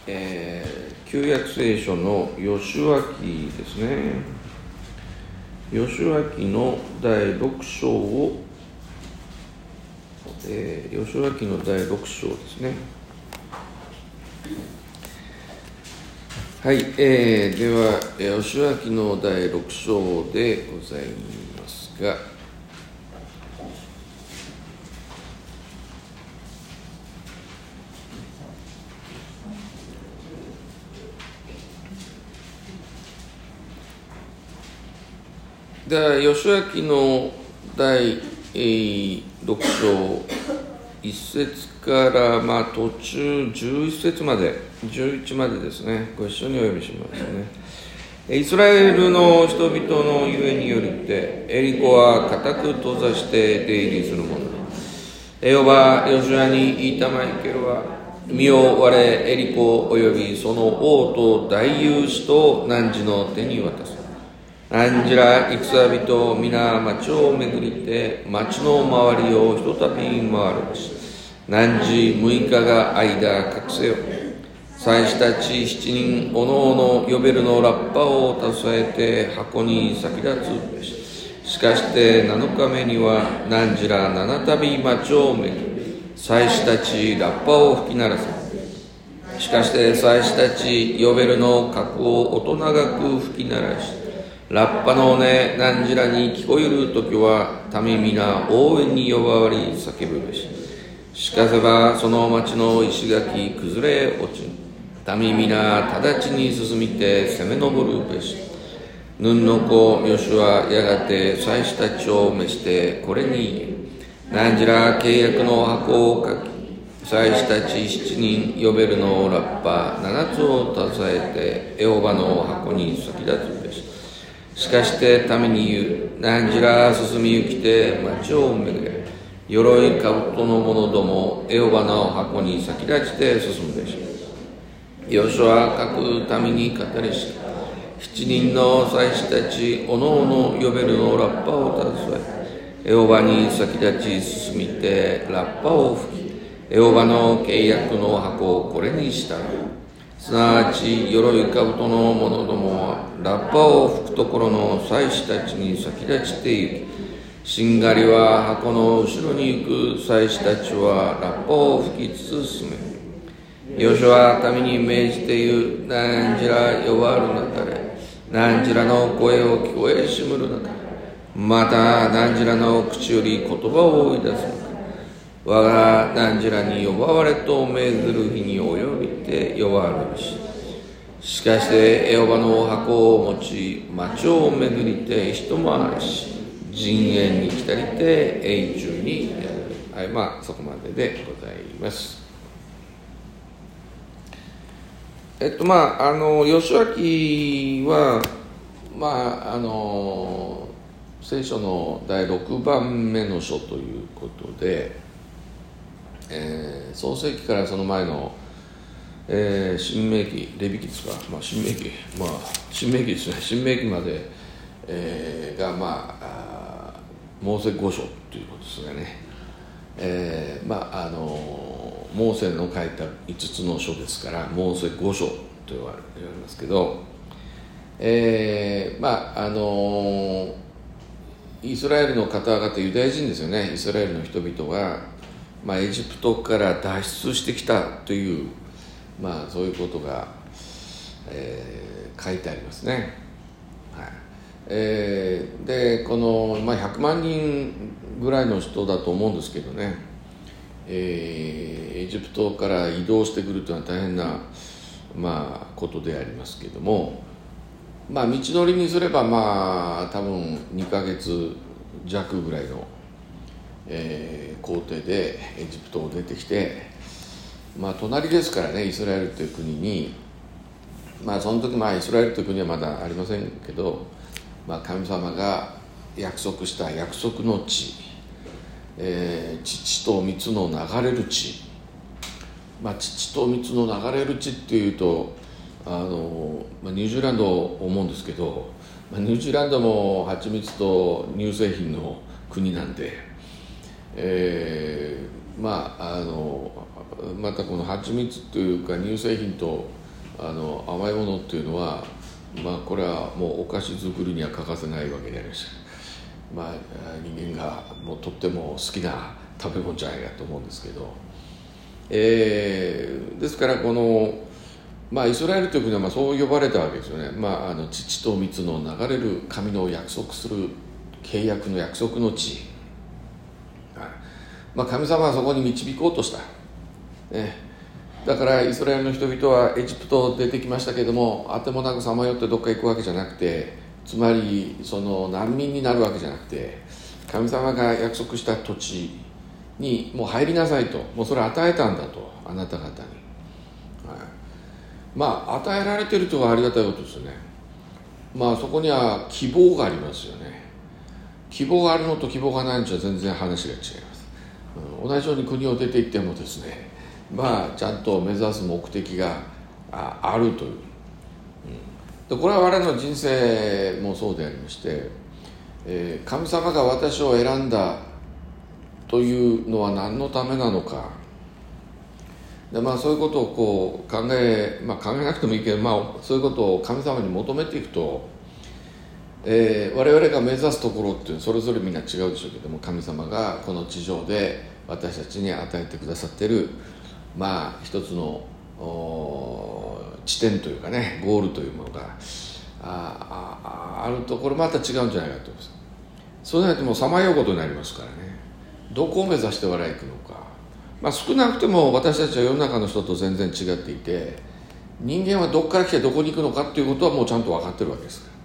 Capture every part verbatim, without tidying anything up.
えー、旧約聖書のヨシュア記ですね。ヨシュア記のだいろく章を、えー、ヨシュア記のだいろく章ですね。はい、えー、ではヨシュア記のだいろく章でございますが、ではヨシュア記のだいろく章いっ節からまあ途中じゅういち節までじゅういちまでですね、ご一緒にお読みしますね。イスラエルの人々のゆえによりてエリコは固く閉ざして出入りするもの。エホバヨシュアに言いたまいけるは、身を我エリコおよびその王と大勇士と汝の手に渡す。汝ら戦人皆町を巡りて町の周りをひとたび回るべし。汝六日が間隠せよ。祭司たち七人おのおのヨベルのラッパを携えて箱に先立つべし。しかして七日目には汝ら七たび町を巡り、祭司たちラッパを吹き鳴らせ。しかして祭司たちヨベルの角を音長く吹き鳴らし、ラッパの音汝らに聞こえるときは民皆応援に呼ばわり叫ぶべし。しかせばその町の石垣崩れ落ちぬ。民皆直ちに進みて攻め上るべし。ヌンの子ヨシュはやがて祭司たちを召してこれに言え。汝ら契約の箱を書き、祭司たち七人ヨベルのラッパ七つを携えてエホバの箱に先立つべし。しかして民に言う。汝ら進み行きて町を巡れ。鎧兜の者どもエホバの箱に先立ちて進むべし。ヨシュは各民に語りし、七人の祭司たちおのおのヨベルのラッパを携え、エホバに先立ち進みてラッパを吹き、エホバの契約の箱をこれにした。すなわち鎧兜の者どもはラッパを吹くところの祭司たちに先立ちて行き、しんがりは箱の後ろに行く祭司たちはラッパを吹きつつ進め。ヨシュは民に命じて言う。汝ら弱るなかれ。汝らの声を聞こえしむるなかれ。また汝らの口より言葉を追い出すのか。我が汝らに呼ばわれと命ずる日に及びて呼ばわるべし。しかしてエホバの箱を持ち町を巡りて一回りし、陣営に来たりて永住にやる。はい、まあそこまででございます。えっとまああのヨシュア記はまああの聖書のだいろくばんめの書ということで、えー、創世記からその前の、えー、新明記レビ記ですか、まあ、新明記まあ新明記ですね新明記まで、えー、がまあモーセ五書ということですがね、えー、まああのモーセの書いたいつつの書ですからモーセ五書と言われますけど、えー、まああのイスラエルの方々ユダヤ人ですよね。イスラエルの人々が、まあ、エジプトから脱出してきたという、まあ、そういうことが、えー、書いてありますね。はいえー、でこの、まあ、ひゃくまんにんぐらいの人だと思うんですけどね、えー、エジプトから移動してくるというのは大変な、まあ、ことでありますけれども、まあ、道のりにすればまあ多分にかげつじゃくぐらいの、えー、工程でエジプトを出てきて、まあ隣ですからねイスラエルという国に、まあその時まあイスラエルという国はまだありませんけど、まあ、神様が約束した約束の地、えー、乳と蜜の流れる地、まあ、乳と蜜の流れる地っていうとあの、まあ、ニュージーランドを思うんですけど、まあ、ニュージーランドも蜂蜜と乳製品の国なんで、えー、まああのまたこの蜂蜜というか乳製品とあの甘いものっていうのは、まあ、これはもうお菓子作りには欠かせないわけでありました。まあ、人間がもうとっても好きな食べ物じゃないかと思うんですけど、えー、ですからこの、まあ、イスラエルという国はまあそう呼ばれたわけですよね。まあ、あの乳と蜜の流れる神の約束する契約の約束の地、はい、まあ、神様はそこに導こうとした、ね、だからイスラエルの人々はエジプト出てきましたけれども、あてもなくさまよってどっか行くわけじゃなくて、つまりその難民になるわけじゃなくて、神様が約束した土地にもう入りなさいと、もうそれを与えたんだと、あなた方に、はい、まあ与えられているとはありがたいことですよね。まあそこには希望がありますよね。希望があるのと希望がないのとは全然話が違います、うん、同じように国を出て行ってもですね、まあちゃんと目指す目的が あ, あるという、うん、でこれは我々の人生もそうでありまして、えー、神様が私を選んだというのは何のためなのかで、まあ、そういうことをこう考え、まあ、考えなくてもいいけど、まあ、そういうことを神様に求めていくと、えー、我々が目指すところっていうのはそれぞれみんな違うでしょうけども、神様がこの地上で私たちに与えてくださっている、まあ、一つの地点というかね、ゴールというものが あ, あ, あると、これまた違うんじゃないかと思います。そうじゃないともうさまようことになりますからね。どこを目指して我々行くのか、まあ、少なくても私たちは世の中の人と全然違っていて、人間はどこから来てどこに行くのかっていうことはもうちゃんと分かってるわけですから、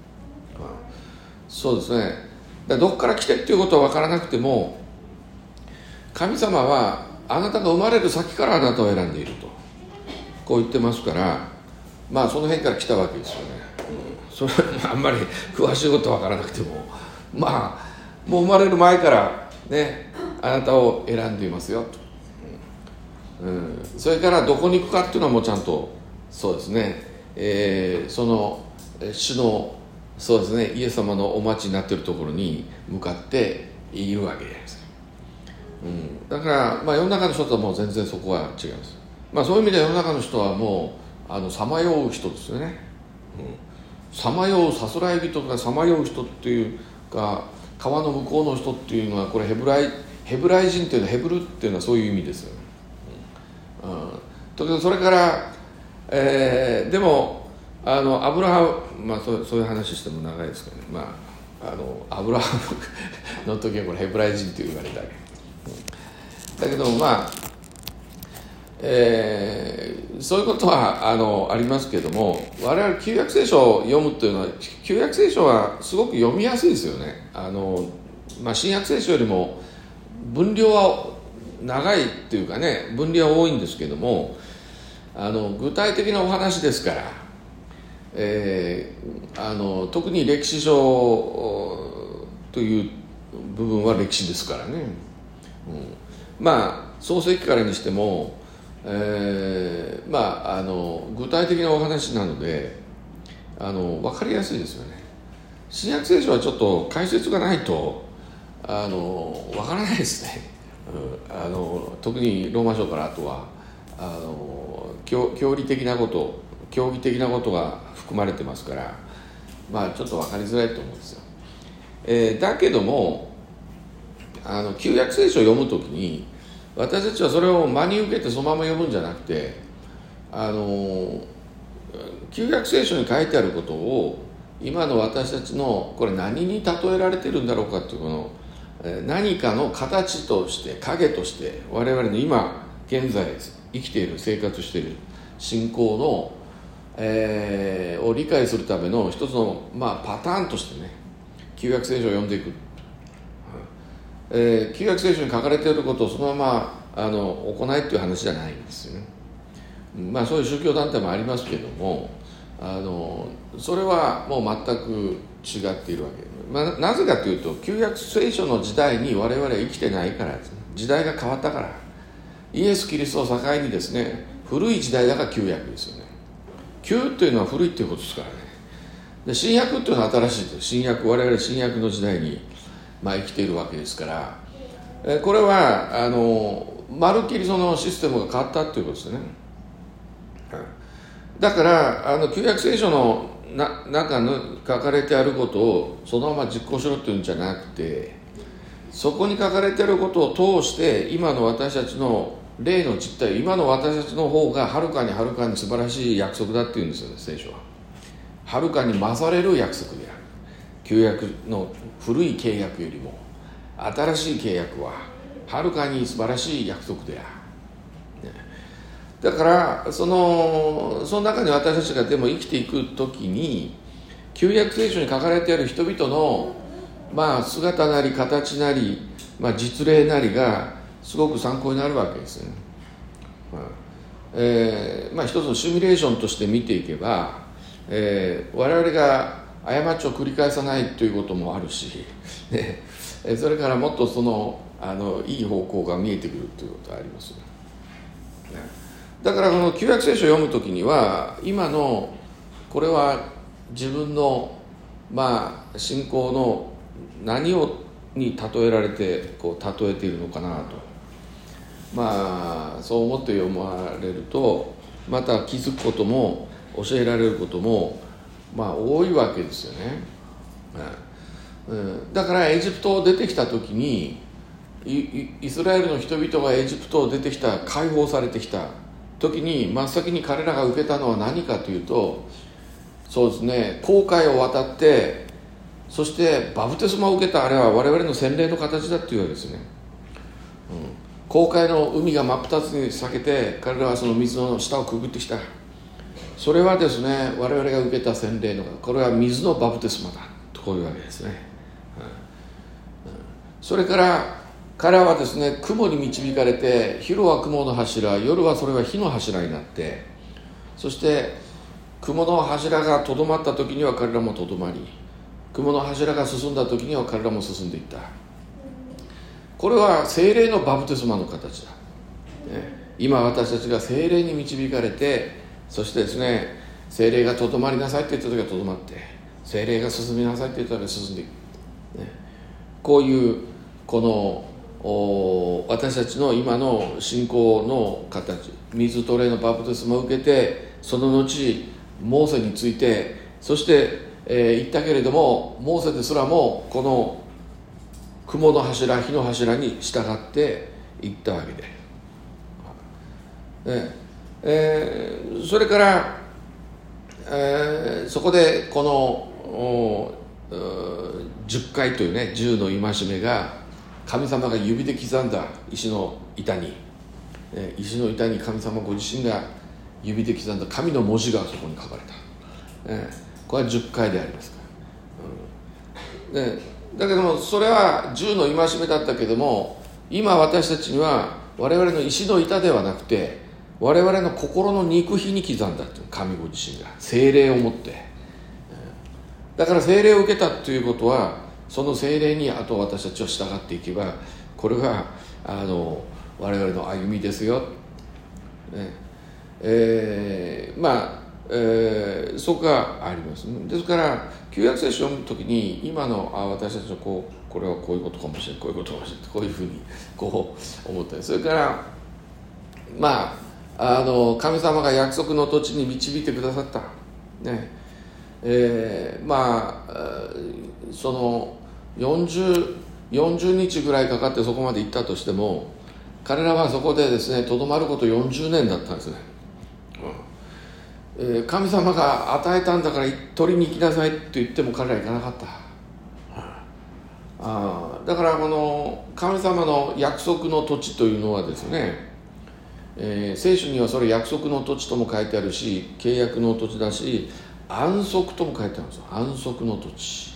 まあ、そうですね。だどこから来てっていうことは分からなくても、神様はあなたが生まれる先からあなたを選んでいるとこう言ってますから、まあその辺から来たわけですよね、うん、それはあんまり詳しいことは分からなくても、まあもう生まれる前からね、あなたを選んでいますよと、うん、それからどこに行くかっていうのはもうちゃんとそうですね、えー、その主のそうですね、イエス様のお待ちになっているところに向かっているわけです、うん、だから、まあ、世の中の人とはもう全然そこは違います。まあ、そういう意味で世の中の人はもうさまよう人ですよね。さまようさすらい人とかさまよう人っていうか、川の向こうの人っていうのは、これヘブライヘブライ人っていうのは、ヘブルっていうのはそういう意味ですよね、うんうん、それから、えー、でもあのアブラハム、まあ、そう、そういう話しても長いですけどね、まあ、あのアブラハムの時はこれヘブライ人と言われたわけ、うん、だけどまあ、えー、そういうことは あのありますけれども、我々旧約聖書を読むというのは、旧約聖書はすごく読みやすいですよね。あの、まあ、新約聖書よりも分量は長いっていうかね、分量は多いんですけども、あの具体的なお話ですから、えー、あの特に歴史書という部分は歴史ですからね、うん、まあ創世記からにしても、えー、まああの具体的なお話なので、あの分かりやすいですよね。新約聖書はちょっと解説がないとあの分からないですね、うん、あの特にローマ書からあとはあの教理的なこと、教義的なことが含まれてますから、まあちょっと分かりづらいと思うんですよ、えー、だけどもあの旧約聖書を読むときに、私たちはそれを真に受けてそのまま読むんじゃなくて、あの旧約聖書に書いてあることを今の私たちのこれ何に例えられてるんだろうかっていう、この何かの形として影として我々の今現在生きている、生活している信仰の、えー、を理解するための一つの、まあ、パターンとしてね、旧約聖書を読んでいく、えー、旧約聖書に書かれていることをそのままあの行いっていう話じゃないんですよね。まあそういう宗教団体もありますけども、あのそれはもう全く違っているわけ、まあ、なぜかというと、旧約聖書の時代に我々は生きてないからですね。時代が変わったから、イエス・キリストを境にですね、古い時代だから旧約ですよね。旧っていうのは古いっていうことですからね。で新約っていうのは新しいです。新約、我々新約の時代に、まあ、生きているわけですから、えこれはあのまるっきりそのシステムが変わったということですね。だからあの旧約聖書のな中の書かれてあることをそのまま実行しろっていうんじゃなくて、そこに書かれてあることを通して今の私たちの霊の実態、今の私たちの方がはるかにはるかに素晴らしい約束だっていうんですよね、聖書は。はるかに勝れる約束である。旧約の古い契約よりも新しい契約ははるかに素晴らしい約束である、ね、だからそのその中に私たちがでも生きていくときに旧約聖書に書かれている人々の、まあ、姿なり形なり、まあ、実例なりがすごく参考になるわけですね。まあえーまあ、一つのシミュレーションとして見ていけば、えー、我々が過ちを繰り返さないということもあるし、ね、それからもっとその、あのいい方向が見えてくるということがあります、ね、だからこの旧約聖書を読むときには今のこれは自分の、まあ、信仰の何をに例えられてこう例えているのかなと、まあそう思って読まれるとまた気づくことも教えられることもまあ多いわけですよね、うん、だからエジプトを出てきた時に イ, イスラエルの人々がエジプトを出てきた解放されてきた時に真っ先に彼らが受けたのは何かというと、そうですね、紅海を渡ってそしてバプテスマを受けたあれは我々の洗礼の形だっていうわけですね、うん、紅海の海が真っ二つに裂けて彼らはその水の下をくぐってきた。それはですね、我々が受けた洗礼のこれは水のバプテスマだとこういうわけですね、うんうん、それから彼らはですね雲に導かれて昼は雲の柱、夜はそれは火の柱になって、そして雲の柱がとどまった時には彼らもとどまり、雲の柱が進んだ時には彼らも進んでいった。これは聖霊のバプテスマの形だ、ね、今私たちが聖霊に導かれて、そしてですね聖霊がとどまりなさいって言った時はとどまって、聖霊が進みなさいって言った時は進んでいく、ね、こういうこの私たちの今の信仰の形、水と霊のバプテスマを受けて、その後モーセについてそして、えー、言ったけれどもモーセですらもこの雲の柱、火の柱に従っていったわけで、ねえー、それから、えー、そこでこのじゅっかいというねじゅうの戒めが神様が指で刻んだ石の板に、えー、石の板に神様ご自身が指で刻んだ神の文字がそこに書かれた、えー、これはじゅっかいでありますから、うん、でだけどもそれはじゅうの戒めだったけども、今私たちには我々の石の板ではなくて我々の心の肉皮に刻んだという神ご自身が聖霊を持って、だから聖霊を受けたということはその聖霊にあと私たちは従っていけば、これがあの我々の歩みですよ、ねえー、まあ、えー、そこがあります、ね、ですから旧約聖書を読むときに今のあ私たちのこうこれはこういうことかもしれない、こういうことかもしれない、こういうふうにこう思ったり、それからまああの神様が約束の土地に導いてくださったね、えー、まあそのよんじゅう、よんじゅうにちぐらいかかってそこまで行ったとしても、彼らはそこでですねとどまることよんじゅうねんだったんですね、うんえー、神様が与えたんだから取りに行きなさいって言っても彼らは行かなかった、あだからこの神様の約束の土地というのはですね、えー、聖書にはそれ約束の土地とも書いてあるし契約の土地だし安息とも書いてあるんですよ。安息の土地、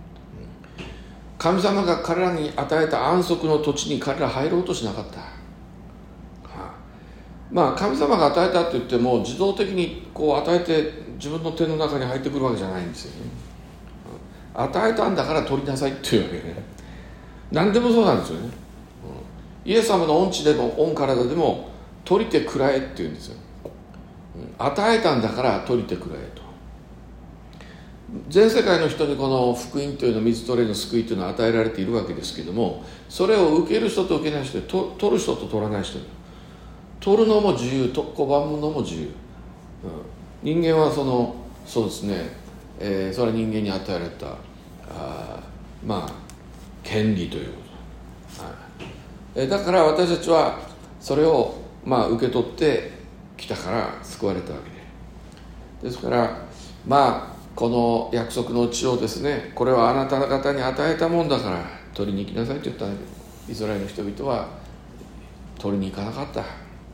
神様が彼らに与えた安息の土地に彼ら入ろうとしなかった、はあ、まあ神様が与えたと言っても自動的にこう与えて自分の手の中に入ってくるわけじゃないんですよね。与えたんだから取りなさいっていうわけね。何でもそうなんですよね。イエス様の恩地でも恩体でも取りてくらえって言うんですよ。与えたんだから取りてくらえと。 全世界の人にこの福音というの、水と霊の救いというのは与えられているわけですけども、それを受ける人と受けない人で、と取る人と取らない人で、取るのも自由、と拒むのも自由、うん、人間はそのそうですね、えー、それは人間に与えられたあまあ権利ということ、はいえー、だから私たちはそれをまあ受け取ってきたから救われたわけで、ですからまあこの約束の地をですね、これはあなた方に与えたもんだから取りに行きなさいと言ったんだけど、イスラエルの人々は取りに行かなかった。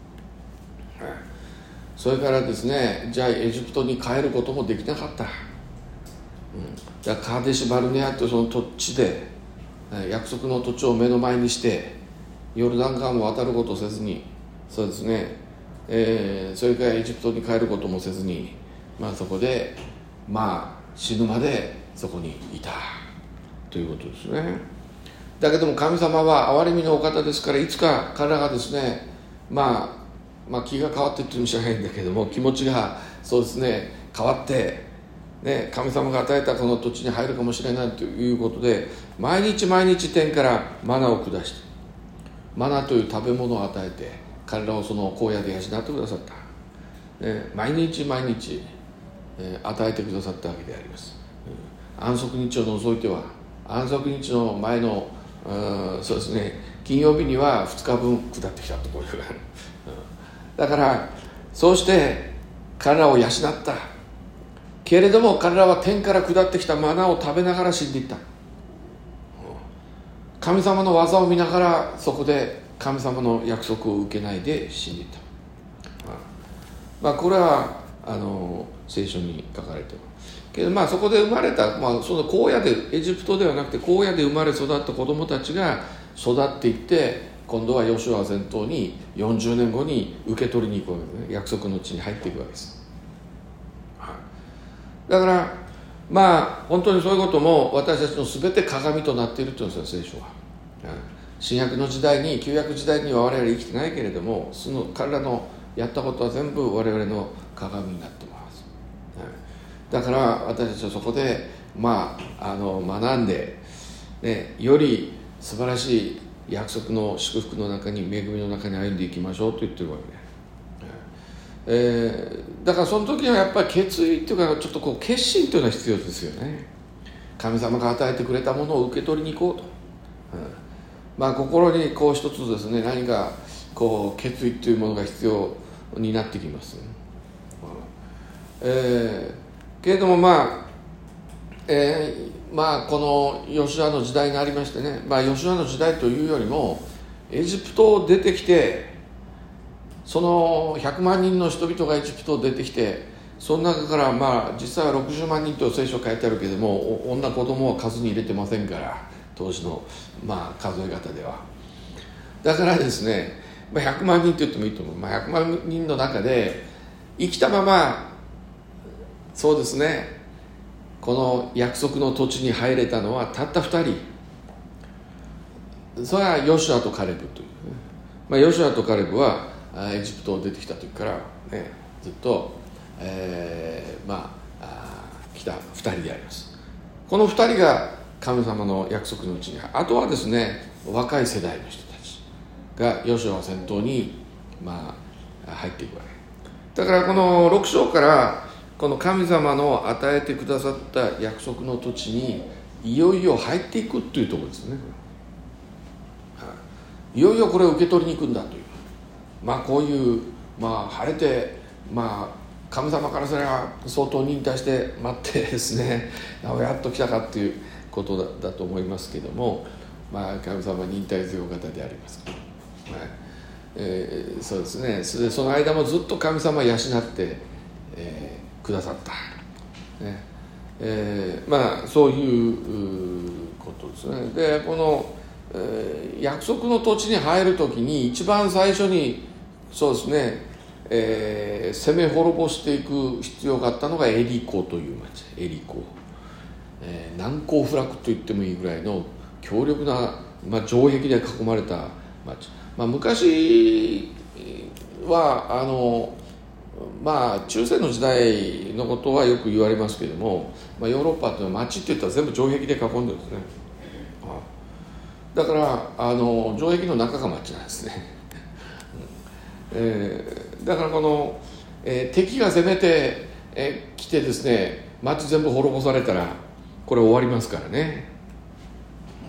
それからですね、じゃあエジプトに帰ることもできなかった、うん、じゃあカーデシュバルネアというその土地で約束の土地を目の前にしてヨルダン川も渡ることをせずに、そうですね、えー、それからエジプトに帰ることもせずに、まあ、そこでまあ死ぬまでそこにいたということですね。だけども神様は憐れみのお方ですから、いつか彼らがですね、まあまあ、気が変わってっていうのも知らないんだけども、気持ちがそうですね変わって、ね、神様が与えたこの土地に入るかもしれないということで、毎日毎日天からマナを下して、マナという食べ物を与えて彼らをその荒野で養ってくださった、ね、毎日毎日、えー、与えてくださったわけであります、うん、安息日を除いては、安息日の前のそうですね金曜日にはふつかぶん下ってきたところがある、だからそうして彼らを養ったけれども、彼らは天から下ってきたマナを食べながら死んでいった。神様の技を見ながらそこで神様の約束を受けないで死んでいった。まあこれはあの聖書に書かれているけど、まあそこで生まれた、まあ、その荒野でエジプトではなくて荒野で生まれ育った子供たちが育っていって、今度はヨシュアを先頭によんじゅうねんごに受け取りに行くわけですね。約束の地に入っていくわけです、はい、だからまあ本当にそういうことも私たちの全て鏡となっているというんですよ、聖書は、はい、新約の時代に、旧約時代には我々生きてないけれども、その彼らのやったことは全部我々の鏡になってます、はい、だから私たちはそこでまあ、あの学んで、ね、より素晴らしい約束の祝福の中に、恵みの中に歩んでいきましょうと言ってるわけで、えー、だからその時にはやっぱり決意っていうか、ちょっとこう決心というのは必要ですよね。神様が与えてくれたものを受け取りに行こうと、うん、まあ心にこう一つですね、何かこう決意というものが必要になってきます、うん、えー、けれどもまあえー、まあこのヨシュアの時代にありましてね、まあヨシュアの時代というよりもエジプトを出てきて、そのひゃくまんにんの人々がエジプトを出てきて、その中からまあ実際はろくじゅうまんにんと聖書書いてあるけれども、女子供は数に入れてませんから、当時のまあ数え方では。だからですね、まあ、ひゃくまんにんと言ってもいいと思う、まあ、ひゃくまんにんの中で生きたまま、そうですね、この約束の土地に入れたのはたったふたり。それはヨシュアとカレブという、まあ、ヨシュアとカレブはエジプトを出てきた時から、ね、ずっと、えー、まあ来たふたりであります。このふたりが神様の約束の地に、あとはですね、若い世代の人たちがヨシュアを先頭に、まあ、入っていくわけだから、このろく章からこの神様の与えてくださった約束の土地にいよいよ入っていくというところですね。いよいよこれを受け取りに行くんだという、まあこういう、まあ晴れて、まあ神様からすれば相当忍耐して待ってですね、やっと来たかっていうこと だ, だと思いますけども、まあ神様は忍耐強い方であります、はい、えー、そうですね。それでその間もずっと神様を養って、えーくださった、ねえー、まあそういうことですね。でこの、えー、約束の土地に入るときに一番最初にそうですね、えー、攻め滅ぼしていく必要があったのがエリコという町。エリコ、えー、難攻不落と言ってもいいぐらいの強力な、まあ、城壁で囲まれた町、まあ、昔はあのまあ中世の時代のことはよく言われますけれども、まあ、ヨーロッパというのは町っていったら全部城壁で囲んでるんですね。だからあの城壁の中が町なんですね、えー、だからこの、えー、敵が攻めて、えー、来てですね、町全部滅ぼされたらこれ終わりますからね、うん、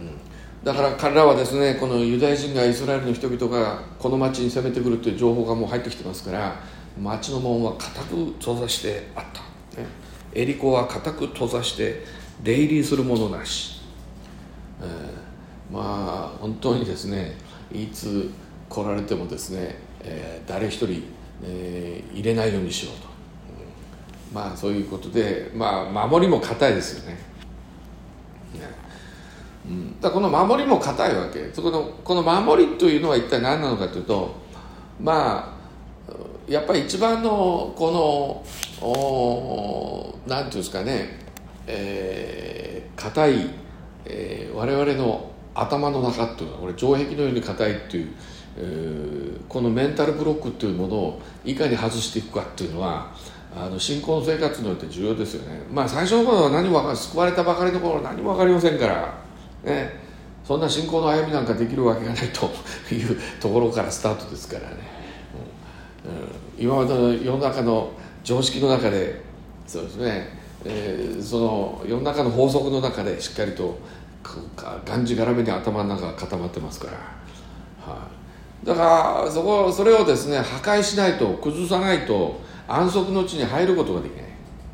だから彼らはですね、このユダヤ人がイスラエルの人々がこの町に攻めてくるという情報がもう入ってきてますから、町の門は固く閉ざしてあった、ね、エリコは固く閉ざして出入りするものなし、えーまあ本当にですね、いつ来られてもですね、えー、誰一人、えー、入れないようにしようと、うん、まあそういうことで、まあ守りも固いですよね。ね、うん、だからこの守りも固いわけ。そこのこの守りというのは一体何なのかというと、まあやっぱり一番のこのおなんていうんですかね、えー、固い、えー、我々の頭の中っていうのはこれ城壁のように硬いっていう、えー、このメンタルブロックっていうものをいかに外していくかっていうのはあの信仰の生活において重要ですよね。まあ最初の頃は何も分かる、救われたばかりの頃は何も分かりませんからね、そんな信仰の歩みなんかできるわけがないというところからスタートですからね、うんうん、今までの世の中の常識の中でそうですね、えー、その世の中の法則の中でしっかりとがんじがらめに頭の中が固まってますから、はあ、だからそこそれをですね破壊しないと、崩さないと安息の地に入ることができない。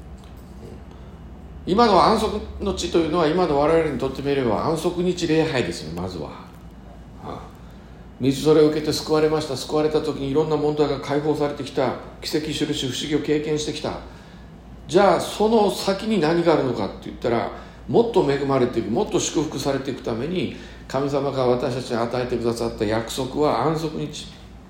今の安息の地というのは今の我々にとってみれば安息日礼拝ですね。まずは、はあ、水それを受けて救われました。救われた時にいろんな問題が解放されてきた、奇跡印不思議を経験してきた。じゃあその先に何があるのかって言ったら、もっと恵まれていく、もっと祝福されていくために神様が私たちに与えてくださった約束は安息日、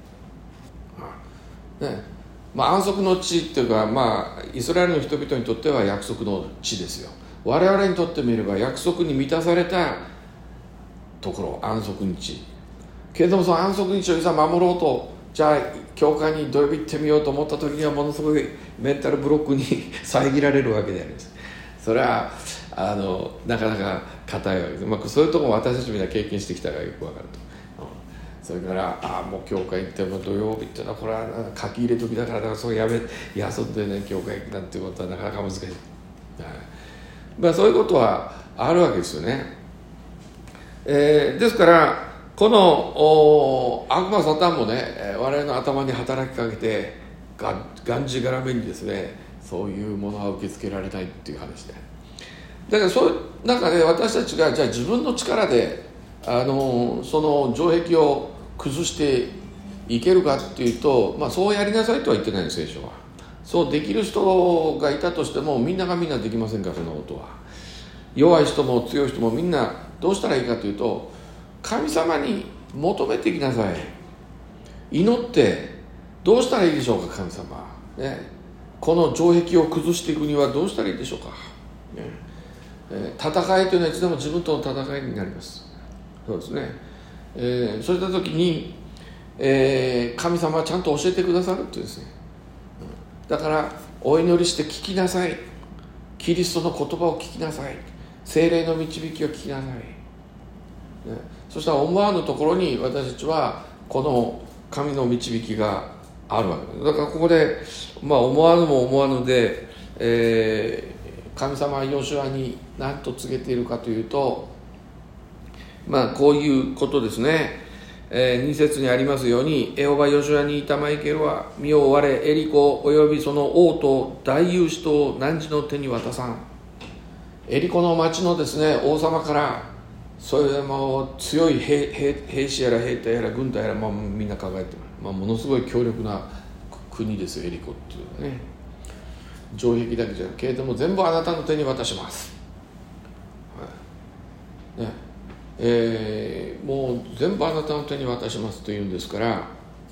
ね、まあ、安息の地っていうか、まあ、イスラエルの人々にとっては約束の地ですよ。我々にとってみれば約束に満たされたところ、安息日。けれどもその安息日をいざ守ろうと、じゃあ教会に土曜日行ってみようと思った時にはものすごいメンタルブロックに遮られるわけであります。それはあのなかなか硬いわけです、まあ、そういうところも私たちみんな経験してきたらよくわかると、うん、それからああもう教会行っても土曜日っていうのはこれは書き入れ時だからだからそうやめ休んでね教会行くなんていうことはなかなか難しい、はい、まあ、そういうことはあるわけですよね、えー、ですからこの悪魔サタンもね我々の頭に働きかけてががんじがらめにですねそういうものは受け付けられないっていう話で、だからそういう中で私たちがじゃあ自分の力であのその城壁を崩していけるかっていうと、まあ、そうやりなさいとは言ってないんです聖書は。そうできる人がいたとしてもみんながみんなできませんから、そんなことは。弱い人も強い人もみんなどうしたらいいかというと、神様に求めてきなさい。祈ってどうしたらいいでしょうか神様、ね、この城壁を崩していくにはどうしたらいいでしょうか、ね、えー、戦いというのはいつでも自分との戦いになります。そうですね、えー、そういった時に、えー、神様はちゃんと教えてくださるっていうですね、だからお祈りして聞きなさい、キリストの言葉を聞きなさい、聖霊の導きを聞きなさい、ね、そしたら思わぬところに私たちはこの神の導きがあるわけです。だからここで、まあ、思わぬも思わぬで、えー、神様はヨシュアに何と告げているかというと、まあこういうことですね、えー、に節にありますように、エホバヨシュアに言ったマイケルは、身を追われエリコおよびその王と大勇士と汝の手に渡さん。エリコの町のですね王様からそういうもう強い 兵, 兵, 兵士やら兵隊やら軍隊やら、まあ、みんな抱えてる、まあ、ものすごい強力な国ですよエリコっていうのはね。城壁だけじゃなくけれども全部あなたの手に渡します、はいねえー、もう全部あなたの手に渡しますというんですから、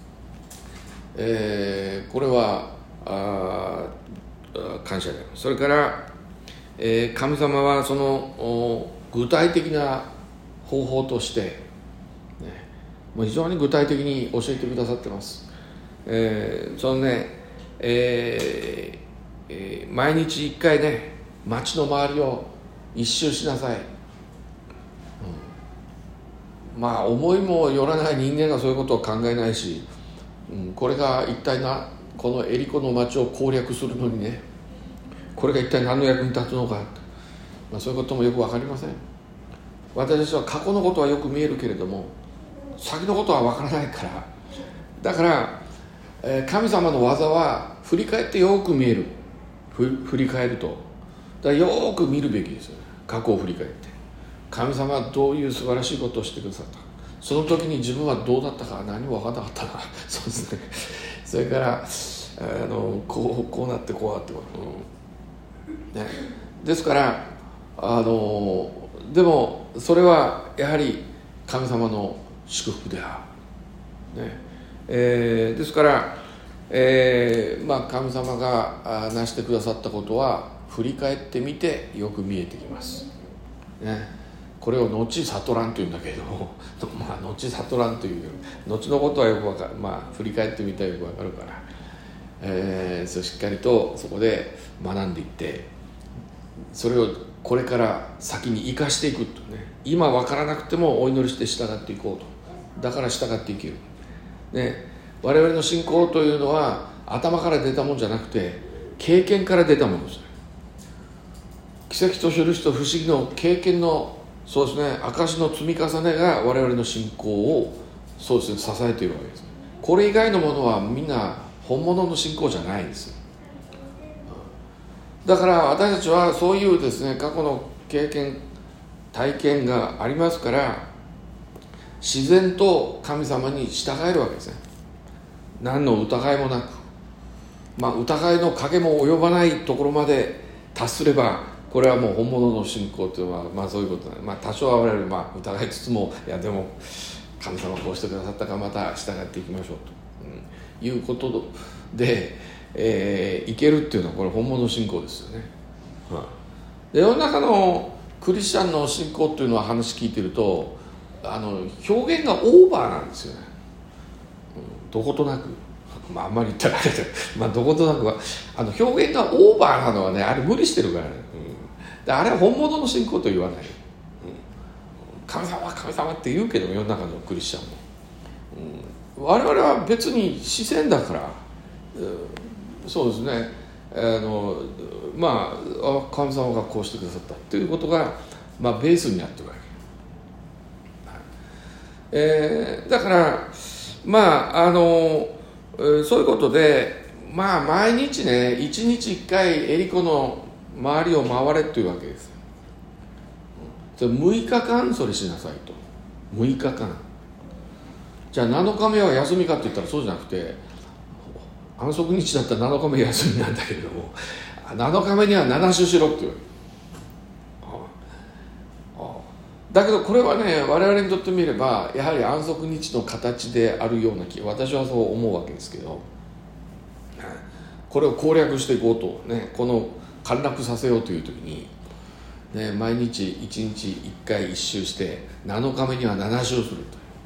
えー、これはあ感謝であります。それから、えー、神様はその具体的な方法として、ね、もう非常に具体的に教えてくださってます。えー、そのね、 えーえー、毎日一回ね、町の周りを一周しなさい、うん、まあ思いもよらない人間がそういうことを考えないし、うん、これが一体なこのエリコの町を攻略するのにね、これが一体何の役に立つのか、まあ、そういうこともよく分かりません。私たちは過去のことはよく見えるけれども、先のことは分からないから、だから、えー、神様の技は振り返ってよく見える。ふ振り返ると、だからよく見るべきですよね。過去を振り返って、神様はどういう素晴らしいことをしてくださった、その時に自分はどうだったか何も分からなかったなそうですね。それからあのこう、こうなってこうなって、うんね、ですからあのでもそれはやはり神様の祝福である、ねえー、ですから、えーまあ、神様が成してくださったことは振り返ってみてよく見えてきます、ね、これを後悟らんというんだけれどもまあ後悟らんという後のことはよくわかる、まあ振り返ってみたらよくわかるから、えー、そうしっかりとそこで学んでいって、それをこれから先に生かしていくとね、今分からなくてもお祈りして従っていこうと、だから従っていける、ね、我々の信仰というのは頭から出たもんじゃなくて経験から出たものです。奇跡と印と不思議の経験のそうですね、証の積み重ねが我々の信仰をそうですね、支えているわけです。これ以外のものはみんな本物の信仰じゃないんです。だから私たちはそういうですね、過去の経験体験がありますから、自然と神様に従えるわけですね。何の疑いもなく、まあ疑いの影も及ばないところまで達すれば、これはもう本物の信仰というのはまあそういうことだ、ね、まあ多少は我々まあ疑いつつも、いやでも神様こうしてくださったからまた従っていきましょうと、うん、いうことで、えー、いけるっていうのはこれ本物の信仰ですよね、うん、で世の中のクリスチャンの信仰っていうのは話聞いてるとあの表現がオーバーなんですよね、うん、どことなく、まあ、あんまり言ったらあれだけど、まあ、どことなくはあの表現がオーバーなのはね、あれ無理してるからね、うん、であれは本物の信仰と言わない、うん、神様神様って言うけど世の中のクリスチャンも、うん、我々は別に視線だから、うん、そうですね、あのまあ神様がこうしてくださったっていうことが、まあ、ベースになってるわけ、えー、だからまああのそういうことで、まあ毎日ねいちにちいっかいエリコの周りを回れというわけです。むいかかんそれしなさいと。むいかかん、じゃあなのかめは休みかって言ったらそうじゃなくて、安息日だったらなのかめ休みなんだけれども、なのかめにはななしゅしろって言う。だけどこれはね、我々にとってみればやはり安息日の形であるような気、私はそう思うわけですけど、これを攻略していこうとね、この陥落させようという時に、ね、毎日いちにちいっかい一周してなのかめにはななしゅをするという、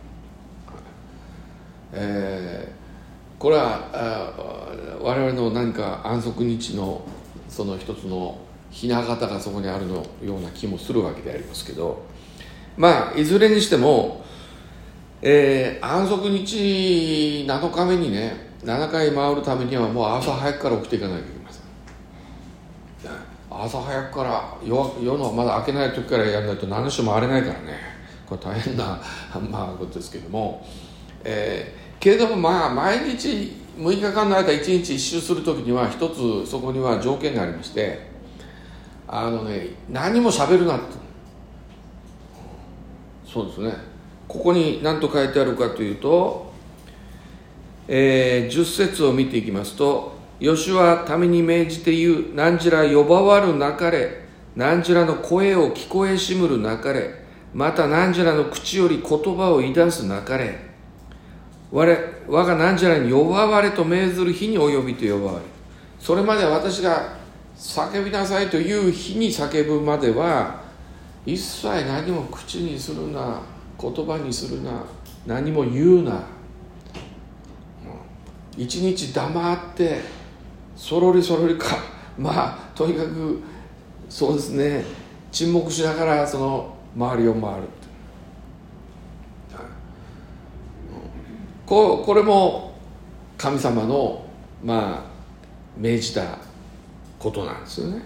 えー、これは我々の何か安息日のその一つのひな形がそこにあるのような気もするわけでありますけど、まあいずれにしても、えー、安息日なのかめにねななかい回るためにはもう朝早くから起きていかなきゃいけません。朝早くから夜、夜のまだ明けない時からやらないと何しろ回れないからね、これ大変な、まあ、ことですけども、えー、けれどもまあ毎日むいかかんの間いちにち一周する時には一つそこには条件がありまして、あのね何も喋るなって。そうですね、ここに何と書いてあるかというと、えー、じゅっ節を見ていきますと、ヨシュは民に命じて言う、なんじら呼ばわるなかれ、なんじらの声を聞こえしむるなかれ、またなんじらの口より言葉を言い出すなかれ、我, 我がなんじらに呼ばわれと命ずる日に及びと呼ばわれ。それまで私が叫びなさいという日に叫ぶまでは一切何も口にするな、言葉にするな、何も言うな、一日黙ってそろりそろりか、まあとにかくそうですね、沈黙しながらその周りを回るって、ここれも神様のまあ命じたことなんですよね。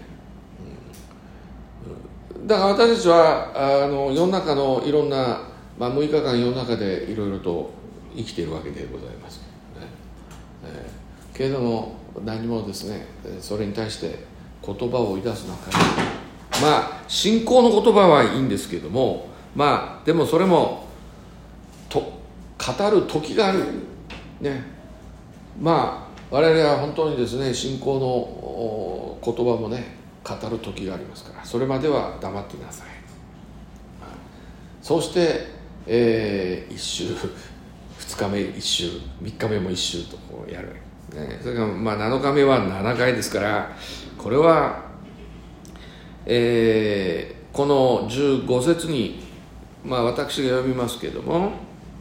だから私たちはあの世の中のいろんな、まあ、むいかかん世の中でいろいろと生きているわけでございます、ねえー、けれども何もですね、それに対して言葉を言い出す中で、まあ信仰の言葉はいいんですけれども、まあでもそれもと語る時があるね。まあ我々は本当にですね、信仰の言葉もね語る時がありますから、それまでは黙っていなさい。そうして、えー、いっ週ふつかめいっ週みっかめもいっ週とこうやる、ね、それからまあなのかめはななかいですから、これは、えー、このじゅうご節に、まあ、私が読みますけれども、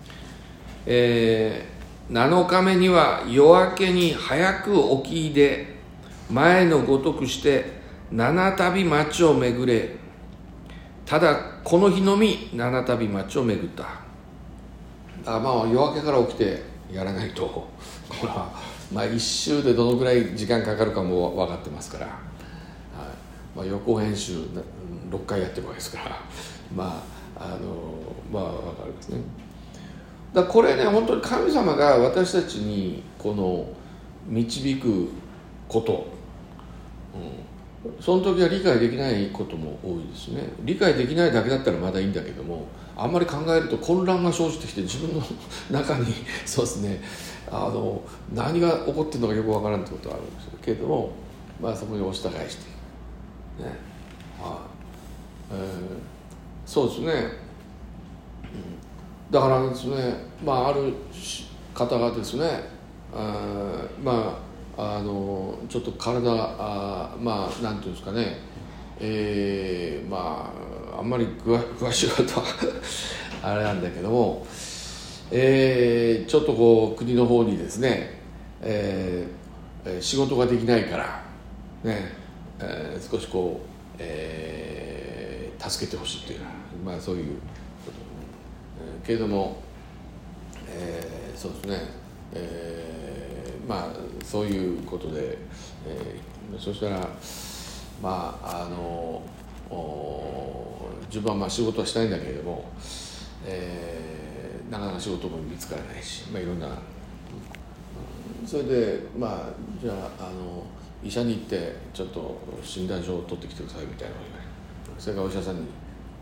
えー、なのかめには夜明けに早く起き出、前のごとくして七度町を巡れ。ただこの日のみ七度町を巡った。あ、まあ夜明けから起きてやらないとこれはまあ一周でどのぐらい時間かかるかも分かってますから、はい、まあ、予行編集ろっかいやってるわけですから、まああのまあ分かりますね。だからこれね、本当に神様が私たちにこの導くこと、うん、その時は理解できないことも多いですね。理解できないだけだったらまだいいんだけども、あんまり考えると混乱が生じてきて、自分の中にそうですね、あの何が起こってるのかよくわからんってことはあるんですけれども、まあそこにお従いしてね、あ、えー、そうですね、うん、だからですね、まあある方がですね、あ、まああのちょっと体、あ、まあなんていうんですかね、えー、まああんまり詳しいことはあれなんだけども、えー、ちょっとこう国の方にですね、えー、仕事ができないからね、えー、少しこう、えー、助けてほしいという、まあそういうこと、えー、けれども、えー、そうですね、えー、まあそういうことで、えー、そしたらまああの自分はまあ仕事はしたいんだけれども、えー、なかなか仕事も見つからないし、まあいろんな、うん、それでまあじゃあ、あの医者に行ってちょっと診断書を取ってきてくださいみたいなのを言われる。それからお医者さんに、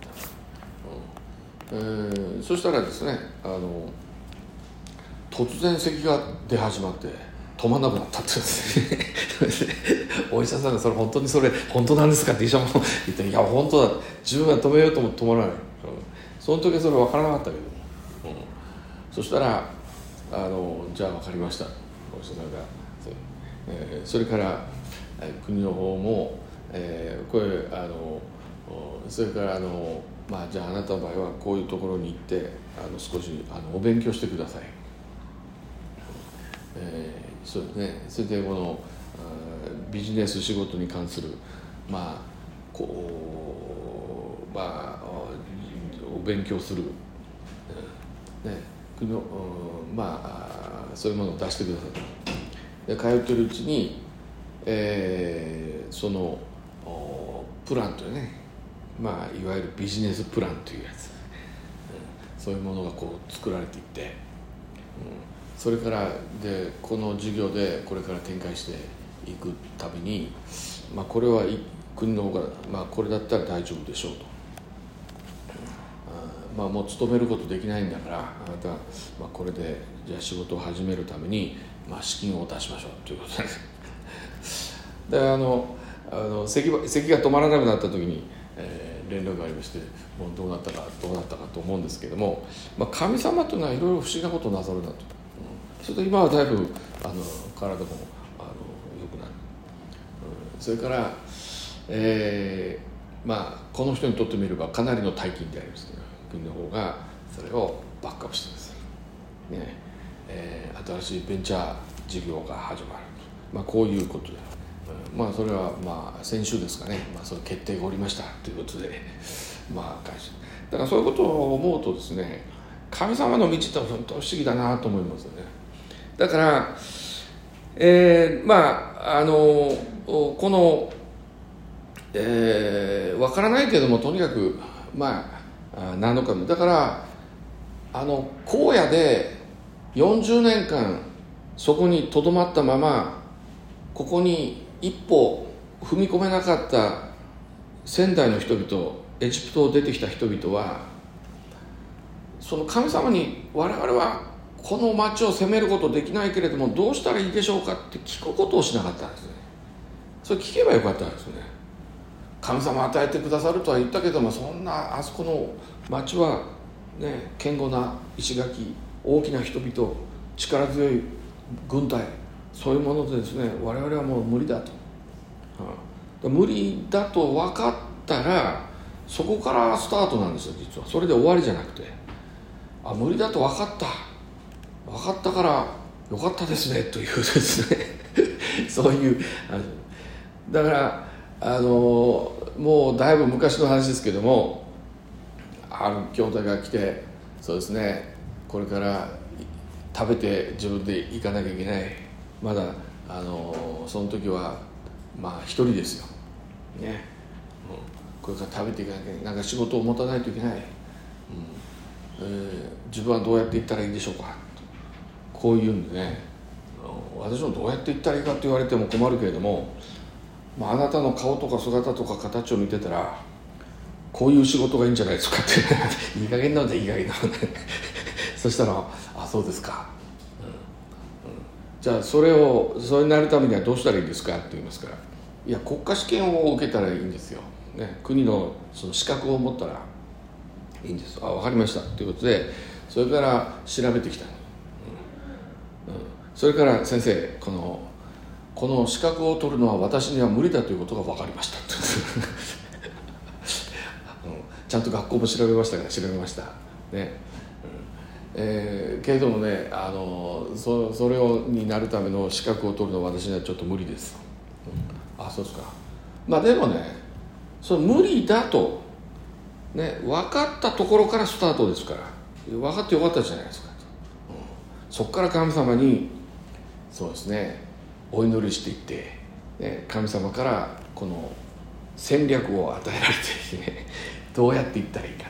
うん、えー、そしたらですね、あの突然咳が出始まって止まんなくなったってですねお医者さんがそれ本当にそれ本当なんですかって医者も言って、いや本当だ、自分は止めようとも止まらない、うん、その時はそれ分からなかったけど、うん、そしたらあのじゃあ分かりました、お医者さんが、えー、それから、えー、国の方も、えー、これあのそれからあの、まあ、じゃああなたの場合はこういうところに行ってあの少しあのお勉強してください、えー、そうですね。それでこのビジネス仕事に関するまあこうまあお勉強する、ね、国のまあそういうものを出してください。で通ってるうちに、えー、そのプランというね、まあいわゆるビジネスプランというやつ、うん、そういうものがこう作られていって、うん、それからでこの事業でこれから展開していくたびに、まあ、これは国の方から、まあ、これだったら大丈夫でしょうと、まあ、もう勤めることできないんだからあなたは、まあ、これでじゃあ仕事を始めるために、まあ、資金を出しましょうということですであのあの 咳, 咳が止まらなくなった時に、えー、連絡がありまして、もうどうなったかどうなったかと思うんですけども、まあ、神様というのはいろいろ不思議なことをなさるなと、うん、それと今はだいぶあの体もそれから、えー、まあこの人にとってみればかなりの大金でありますけど、国の方がそれをバックアップしてます、ね、えー、新しいベンチャー事業が始まる、 まあ、こういうことで、まあ、それはまあ先週ですかね、まあ、その決定がおりましたということで、まあ、だからそういうことを思うとですね、神様の道って本当不思議だなと思いますよね。だから、えー、まああのこの、えー、分からないけれどもとにかくまあ何のかもだからあの荒野でよんじゅうねんかんそこにとどまったままここに一歩踏み込めなかった先代の人々、エジプトを出てきた人々はその神様に我々はこの町を攻めることできないけれどもどうしたらいいでしょうかって聞くことをしなかったんですね。それ聞けばよかったんですね。神様与えてくださるとは言ったけども、そんなあそこの町はね、堅固な石垣、大きな人々、力強い軍隊、そういうものでですね、我々はもう無理だと、うん、無理だと分かったらそこからスタートなんですよ。実はそれで終わりじゃなくて、あ、無理だと分かった分かったからよかったですねというですねそういうだからあのもうだいぶ昔の話ですけども、ある兄弟が来て、そうですね、これから食べて自分で行かなきゃいけない、まだあのその時はまあ一人ですよ、ね、うん、これから食べていかなきゃいけない、なんか仕事を持たないといけない、うん、えー、自分はどうやって行ったらいいでしょうか、こういうんでね、私もどうやって行ったらいいかって言われても困るけれども、まあ、あなたの顔とか姿とか形を見てたらこういう仕事がいいんじゃないですかっていい加減なんでいい加減なんでそしたら、あ、そうですか、うんうん、じゃあそれをそれになるためにはどうしたらいいですかって言いますから、いや国家試験を受けたらいいんですよ、ね、国のその資格を持ったらいいんです。あ、分かりましたということで、それから調べてきた、うんうん、それから先生、このこの資格を取るのは私には無理だということが分かりましたうん、ちゃんと学校も調べましたから調べましたね、うん、えー、けれどもね、あの そ, それをになるための資格を取るのは私にはちょっと無理です、うん、あ、そうですか。まあでもね、その無理だと、ね、分かったところからスタートですから、分かってよかったじゃないですか、うん、そこから神様にそうですねお祈りしていって、ね、神様からこの戦略を与えられて、ね、どうやっていったらいいか、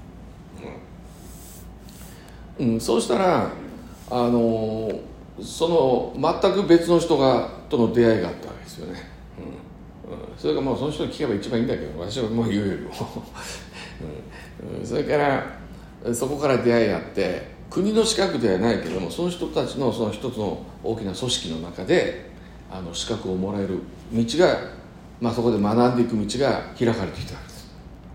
うんうん、そうしたらあのその全く別の人がとの出会いがあったわけですよね、うんうん、それがもうその人に聞けば一番いいんだけど、私はもう言うよりも、うんうん、それからそこから出会いがあって、国の資格ではないけどもその人たちのその一つの大きな組織の中であの資格をもらえる道が、まあ、そこで学んでいく道が開かれてきたわけです、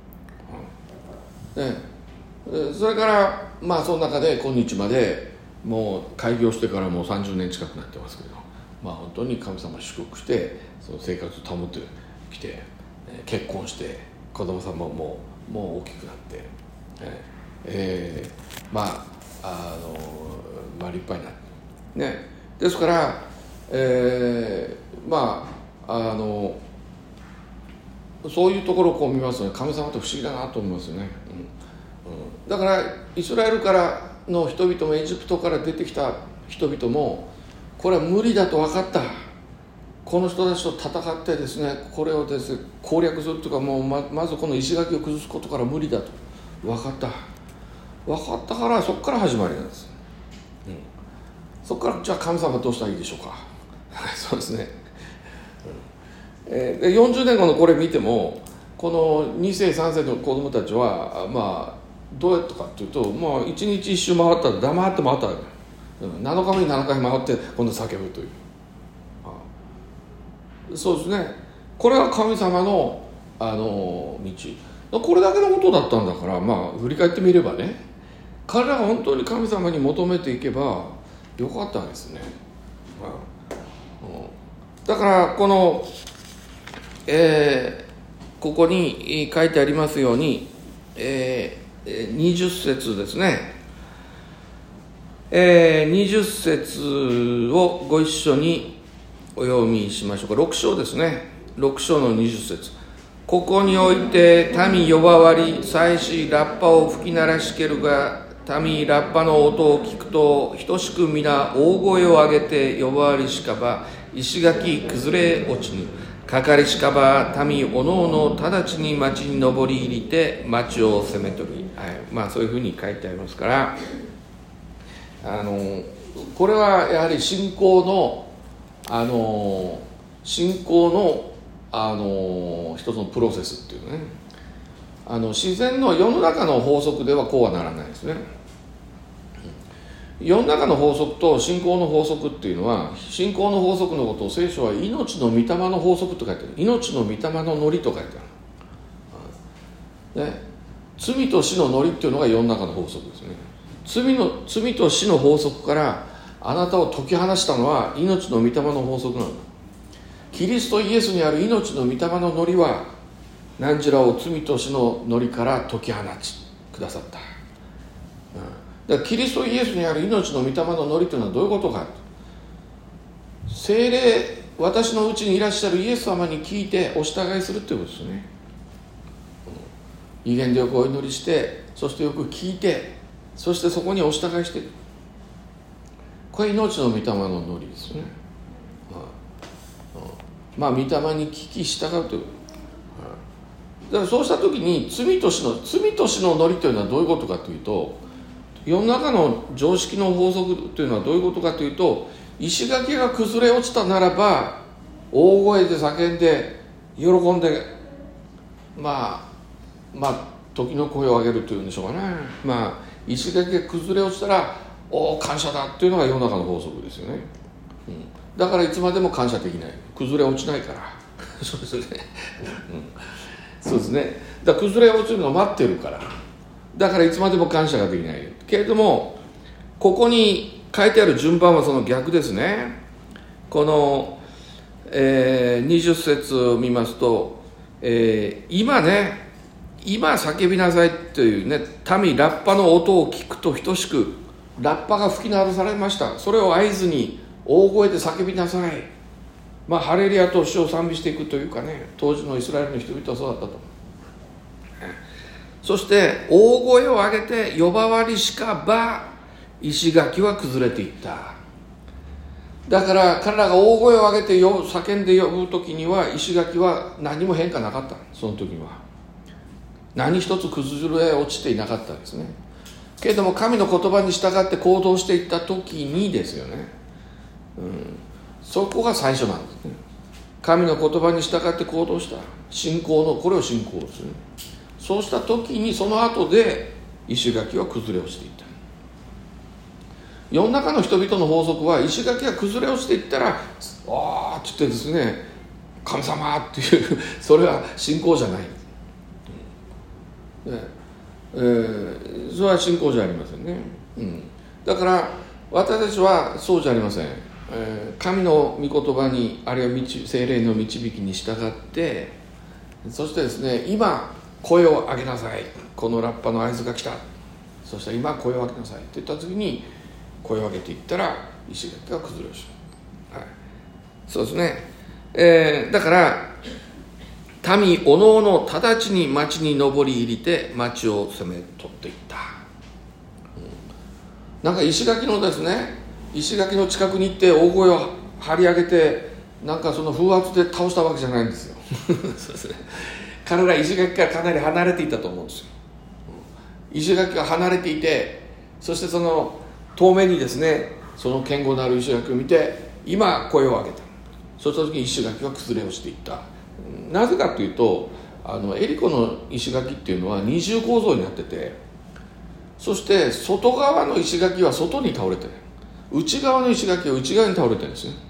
うん、でそれからまあその中で今日までもう開業してからもうさんじゅうねん近くなってますけど、まあ本当に神様を祝福してその生活を保ってきて、結婚して子供さんももう、もう大きくなって、ええー、まああのまあ、立派になって、ね、ですから、えー、まああのそういうところをこう見ますとね、神様って不思議だなと思いますよね、うんうん、だからイスラエルからの人々もエジプトから出てきた人々もこれは無理だと分かった、この人たちと戦ってですねこれをですね攻略するというかもう ま, まずこの石垣を崩すことから無理だと分かった分かったからそこから始まりなんです、うん、そこからじゃあ神様どうしたらいいでしょうかそうですね、うんえー、でよんじゅうねんごのこれ見てもこのに世さん世の子供たちはまあどうやったかというと、まあ、いちにちいっ周回ったら黙って回ったら、うん、なのか目になのかに回って今度叫ぶという、ああそうですね、これは神様の、あの道、これだけのことだったんだから、まあ振り返ってみればね、彼らが本当に神様に求めていけばよかったんですね、うんうん、だからこの、えー、ここに書いてありますように、えー、にじゅっ節ですね、えー、にじゅっ節をご一緒におお読みしましょうか。ろく章ですね。ろく章のにじゅっ節。ここにおいて民呼ばわり祭司ラッパを吹き鳴らしけるが、民ラッパの音を聞くと等しく皆大声を上げて呼ばわりしかば石垣崩れ落ちぬ。かかりしかば民おのおの直ちに町に上り入りて町を攻め取り、はい、まあそういうふうに書いてありますから、あのこれはやはり信仰のあの信仰のあの一つのプロセスっていうね、あの自然の世の中の法則ではこうはならないですね。世の中の法則と信仰の法則っていうのは、信仰の法則のことを聖書は命の御霊の法則と書いてある。命の御霊のノリと書いてある、ね、罪と死のノリっていうのが世の中の法則ですね。罪の罪と死の法則からあなたを解き放したのは命の御霊の法則なの。キリストイエスにある命の御霊のノリは何時らを罪と死のノリから解き放ちくださった。だからキリストイエスにある命の御霊のノリというのはどういうことか。聖霊、私のうちにいらっしゃるイエス様に聞いてお従いするということですね。威厳でよくお祈りして、そしてよく聞いて、そしてそこにお従いしている。これ命の御霊のノリですね。まあ御霊に聞き従うという。だからそうした時に罪と死の罪と死のノリというのはどういうことかというと、世の中の常識の法則というのはどういうことかというと、石垣が崩れ落ちたならば大声で叫んで喜んで、まあまあ時の声を上げるというんでしょうかね。まあ石垣が崩れ落ちたらおお感謝だっていうのが世の中の法則ですよね、うん、だからいつまでも感謝できない。崩れ落ちないからそうですね、うん、そうですね。だから崩れ落ちるのを待ってるから、だからいつまでも感謝ができないけれども、ここに書いてある順番はその逆ですね。この、えー、にじゅっ節を見ますと、えー、今ね今叫びなさいというね、民ラッパの音を聞くと等しくラッパが吹き鳴らされました。それを合図に大声で叫びなさい。まあハレルヤと主を賛美していくというかね、当時のイスラエルの人々はそうだったと。そして大声を上げて呼ばわりしかば石垣は崩れていった。だから彼らが大声を上げて叫んで呼ぶ時には石垣は何も変化なかった。その時には何一つ崩れ落ちていなかったんですね。けれども神の言葉に従って行動していった時にですよね、うん、そこが最初なんですね。神の言葉に従って行動した信仰の、これを信仰ですね。そうした時にその後で石垣は崩れ落ちていった。世の中の人々の法則は石垣が崩れ落ちていったらああって言ってですね、神様っていうそれは信仰じゃない、うんねえー、それは信仰じゃありませんね、うん、だから私たちはそうじゃありません、えー、神の御言葉に、あるいは聖霊の導きに従って、そしてですね、今声を上げなさい、このラッパの合図が来た、そして今声を上げなさいって言った時に声を上げていったら石垣が崩れるし、はい、そうですね、えー、だから民おのおの直ちに町に上り入りて町を攻め取っていった、うん、なんか石垣のですね、石垣の近くに行って大声を張り上げてなんかその風圧で倒したわけじゃないんですよそうですね、彼ら石垣からかなり離れていたと思うんですよ。石垣が離れていて、そしてその遠目にですね、その堅固なる石垣を見て今声を上げた。そうした時に石垣は崩れ落ちていった。なぜかというと、あのエリコの石垣っていうのは二重構造になってて、そして外側の石垣は外に倒れてる、内側の石垣は内側に倒れてるんですね。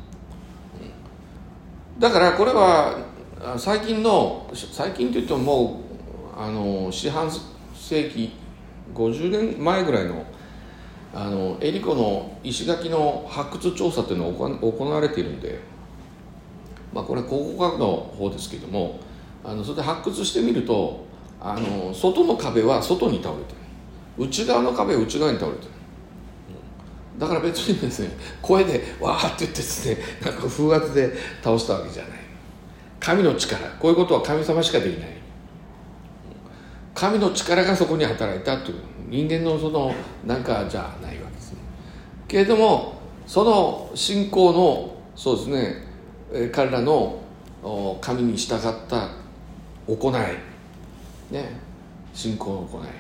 だからこれは最近の最近といってももうあの四半世紀ごじゅうねんまえぐらいのあのエリコの石垣の発掘調査というのが行われているんで、まあ、これ考古学の方ですけども、あのそれで発掘してみると、あの外の壁は外に倒れてる、内側の壁は内側に倒れてる。 だから別にですね、声でわーって言ってですね、なんか風圧で倒したわけじゃない。神の力、こういうことは神様しかできない。神の力がそこに働いたという、人間のそのなんかじゃないわけですね。けれどもその信仰のそうですね、えー、彼らの神に従った行い、ね、信仰の行い、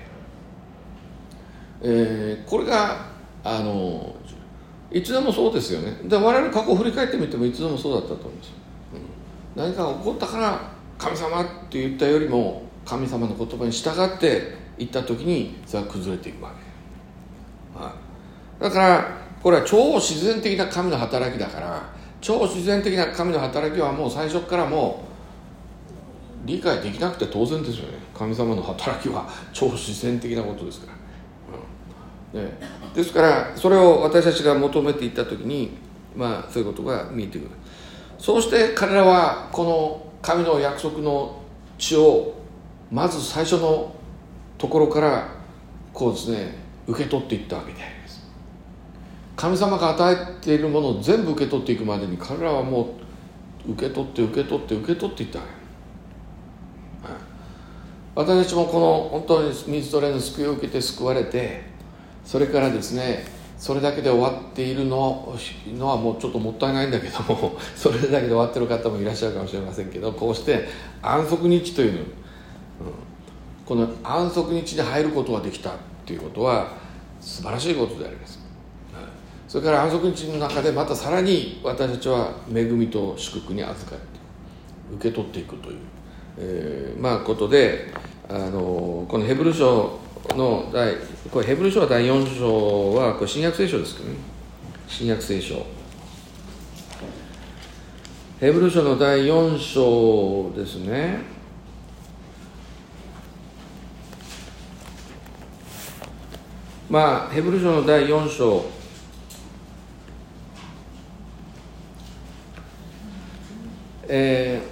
えー、これがあのいつでもそうですよね。で我々過去を振り返ってみてもいつでもそうだったと思うんですよ、うん、何かが起こったから神様って言ったよりも神様の言葉に従っていった時にそれは崩れていくわけ、はい、だからこれは超自然的な神の働きだから、超自然的な神の働きはもう最初からもう理解できなくて当然ですよね。神様の働きは超自然的なことですから、うんね、ですからそれを私たちが求めていった時に、まあそういうことが見えてくる。そうして彼らはこの神の約束の地をまず最初のところからこうですね受け取っていったわけであります。神様が与えているものを全部受け取っていくまでに彼らはもう受け取って受け取って受け取っていったわけ。私たちもこの本当に水と霊の救いを受けて救われて、それからですねそれだけで終わっている の, のはもうちょっともったいないんだけども、それだけで終わってる方もいらっしゃるかもしれませんけど、こうして安息日というの、うん、この安息日に入ることができたということは素晴らしいことであります。それから安息日の中でまたさらに私たちは恵みと祝福に預かって受け取っていくという、えー、まあことで、あのこのヘブル書の第これヘブル書はだいよん章はこれ新約聖書ですけどね、新約聖書ヘブル書のだいよん章ですね。まあヘブル書のだいよん章え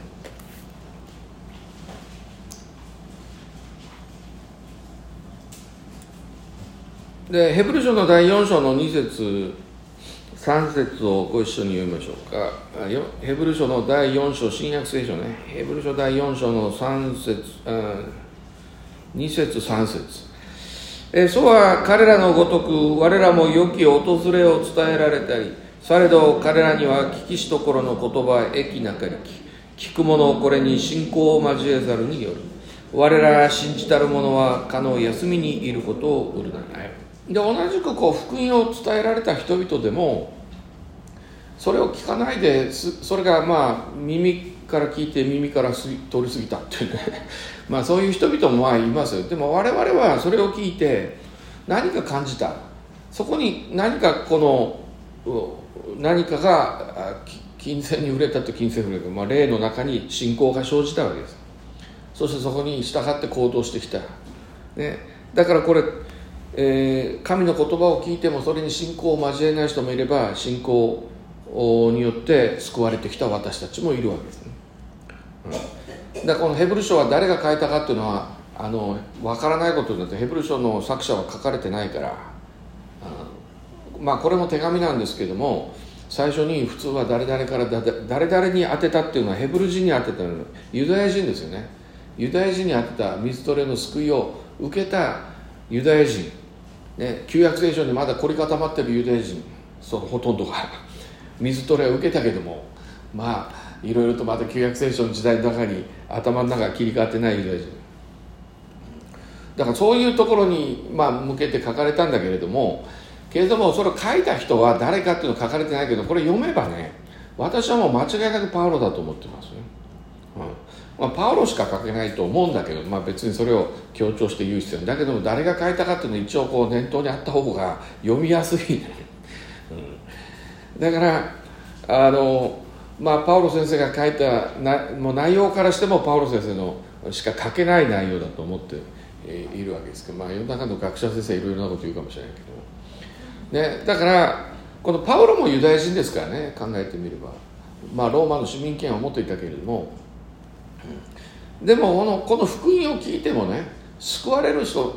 ー、でヘブル書のだいよん章のに節さん節をご一緒に読みましょうか。ヘブル書のだいよん章新約聖書ね、ヘブル書だいよん章のさん節に節さん節、えー、そうは彼らのごとく我らも良き訪れを伝えられたり、されど彼らには聞きしところの言葉益なかりき、聞く者これに信仰を交えざるによる。我ら信じたる者はかの休みにいることを売るなない。で同じくこう福音を伝えられた人々でもそれを聞かないで、それがまあ耳から聞いて耳から通り過ぎたっていうねまあそういう人々もまあいますよ。でも我々はそれを聞いて何か感じた、そこに何かこの何かが金銭に触れたと金銭に触れた、まあ、霊の中に信仰が生じたわけです。そしてそこに従って行動してきた、ね、だからこれ、えー、神の言葉を聞いてもそれに信仰を交えない人もいれば、信仰によって救われてきた私たちもいるわけですね、うん、だからこのヘブル書は誰が書いたかっていうのはあの分からないことになって、ヘブル書の作者は書かれてないから、うん、まあこれも手紙なんですけども、最初に普通は誰々から誰々に当てたっていうのはヘブル人に当てたのはユダヤ人ですよね。ユダヤ人に当てた水と霊の救いを受けたユダヤ人、ね、旧約聖書にまだ凝り固まってるユダヤ人、そうほとんどが水と霊を受けたけども、まあいろいろとまた旧約聖書の時代の中に頭の中が切り替わってないユダヤ人だから、そういうところに、まあ、向けて書かれたんだけれども、けれどもそれを書いた人は誰かっていうのは書かれてないけど、これ読めばね、私はもう間違いなくパウロだと思ってますね、うんまあ、パウロしか書けないと思うんだけど、まあ、別にそれを強調して言う必要ないだけども、誰が書いたかっていうのは一応こう念頭にあった方が読みやすいね、うん、だからあの、まあ、パウロ先生が書いたなもう内容からしてもパウロ先生のしか書けない内容だと思っているわけですけど、まあ世の中の学者先生いろいろなこと言うかもしれないけどね、だからこのパウロもユダヤ人ですからね、考えてみれば、まあローマの市民権を持っていたけれども、うん、でもこの、この福音を聞いてもね、救われる人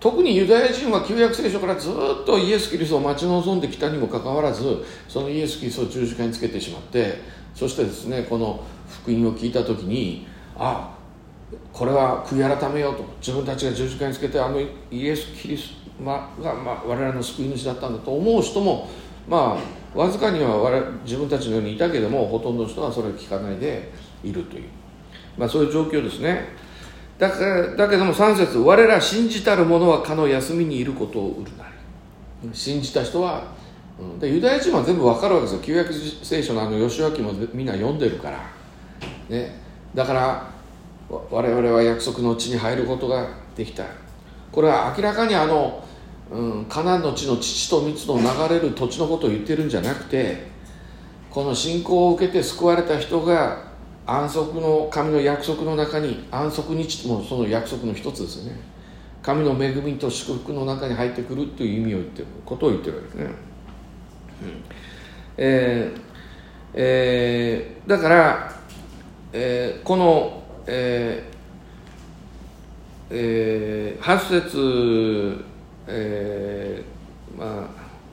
特にユダヤ人は旧約聖書からずっとイエス・キリストを待ち望んできたにもかかわらず、そのイエス・キリストを十字架につけてしまって、そしてですね、この福音を聞いた時に、あ、これは悔い改めようと、自分たちが十字架につけてあのイエス・キリストが、まあ、我々の救い主だったんだと思う人も、まあわずかには我々自分たちのようにいたけども、ほとんどの人はそれを聞かないでいるという、まあ、そういう状況ですね。だから、だけどもさん節、我ら信じたる者はかの休みにいることをうるなり。信じた人は、うん、でユダヤ人は全部分かるわけですよ。旧約聖書のあの義明もみんな読んでるから、ね、だから我々は約束の地に入ることができた。これは明らかにあの、うん、カナンの地の乳と蜜の流れる土地のことを言ってるんじゃなくて、この信仰を受けて救われた人が安息の神の約束の中に、安息日もその約束の一つですよね。神の恵みと祝福の中に入ってくるという意味を言ってることを言ってるわけですね、うん、えーえー、だから、えー、この、えーえー、はち節、えー、ま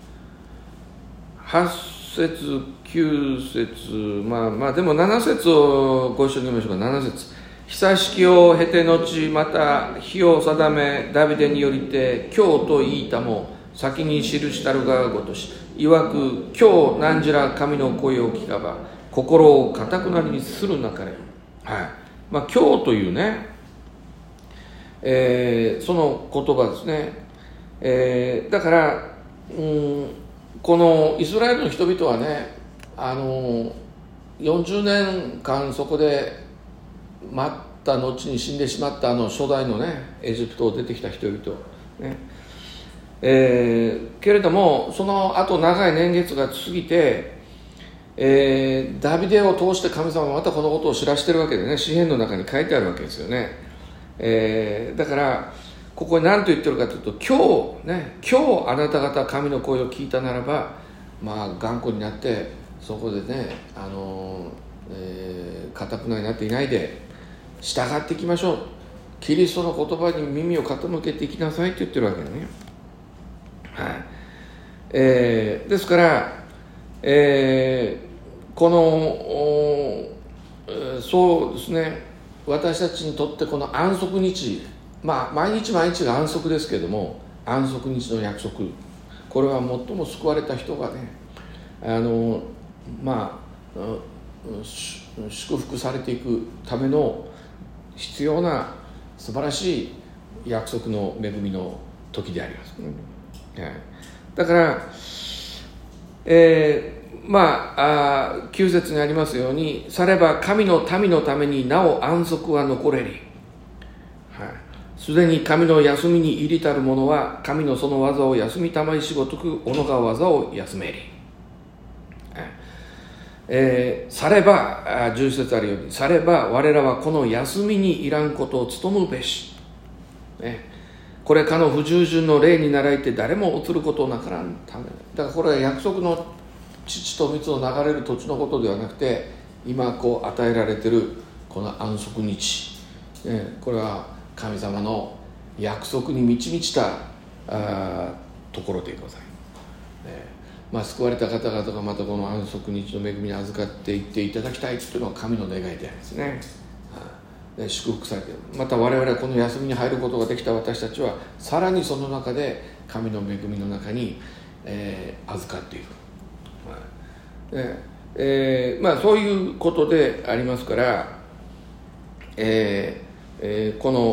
あはち節きゅう節、まあまあでもなな節をご一緒に読みましょうか。なな節、久しきを経て後、また日を定めダビデによりて今日と言いたも先に記したるがごとし、いわく今日何時ら神の声を聞かば心を固くなりにするなかれ。はい、まあ今日というね、えー、その言葉ですね、えー、だから、うん、このイスラエルの人々はね、あのよんじゅうねんかんそこで待った後に死んでしまったあの初代のねエジプトを出てきた人々ね、えー、けれどもその後長い年月が過ぎて、えー、ダビデを通して神様はまたこのことを知らしてるわけでね、詩篇の中に書いてあるわけですよね、えー、だからここに何と言ってるかというと、今日ね、今日あなた方神の声を聞いたならば、まあ頑固になってそこでね、あのえー、固くなになっていないで従っていきましょう。キリストの言葉に耳を傾けていきなさいと言ってるわけだね。はい、えー、ですから、えー、このそうですね、私たちにとってこの安息日、まあ毎日毎日が安息ですけれども、安息日の約束、これは最も救われた人がね、あのまあ祝福されていくための必要な素晴らしい約束の恵みの時であります、うん、はい、だから、えー、まあ、あきゅう節にありますように、されば神の民のためになお安息は残れり、すでに神の休みに入りたる者は神のその技を休みたまいしごとく己が技を休めり、えー、さればじゅう節あるように、されば我らはこの休みにいらんことを務むべし、ね、これかの不従順の例に倣いて誰も移ることなからんため。だからこれは約束の乳と蜜の流れる土地のことではなくて、今こう与えられているこの安息日、ね、これは神様の約束に満ち満ちたあところでございます、ね、まあ、救われた方々がまたこの安息日の恵みに預かっていっていただきたいというのは神の願いでありますね。で祝福されている。また我々はこの休みに入ることができた私たちはさらにその中で神の恵みの中に、えー、預かっている、でえーまあ、そういうことでありますから、えーえー、この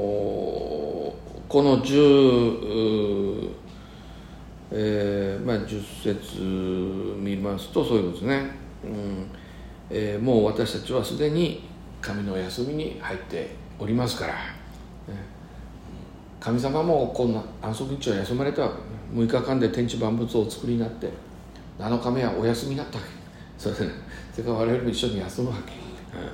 このじゅうえーまあ、じゅっ節見ますとそういうことですね、うんえー、もう私たちはすでに神の休みに入っておりますから、ね、神様もこんな安息日は休まれたわけ、ね、むいかかんで天地万物をお作りになってなのかめはお休みになったわけ、それで、ね、それから我々も一緒に休むわけ、うん、